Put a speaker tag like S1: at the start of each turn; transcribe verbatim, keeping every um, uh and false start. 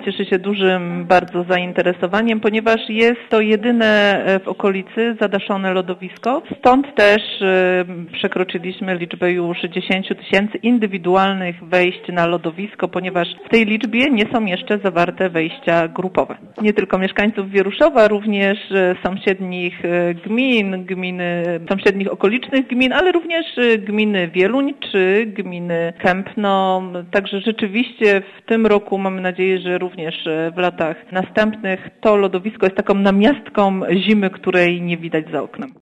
S1: cieszy się dużym bardzo zainteresowaniem, ponieważ jest to jedyne w okolicy zadaszone lodowisko. Stąd też przekroczyliśmy liczbę już dziesięć tysięcy indywidualnych wejść na lodowisko, ponieważ w tej liczbie nie są jeszcze zawarte wejścia grupowe. Nie tylko mieszkańców Wieruszowa, również sąsiednich gmin, gminy, sąsiednich okolicznych gmin, ale również gminy Wieluń czy gminy Kępno. Także rzeczywiście w tym roku mamy nadzieję, że również w latach następnych to lodowisko jest taką namiastką zimy, której nie widać za oknem.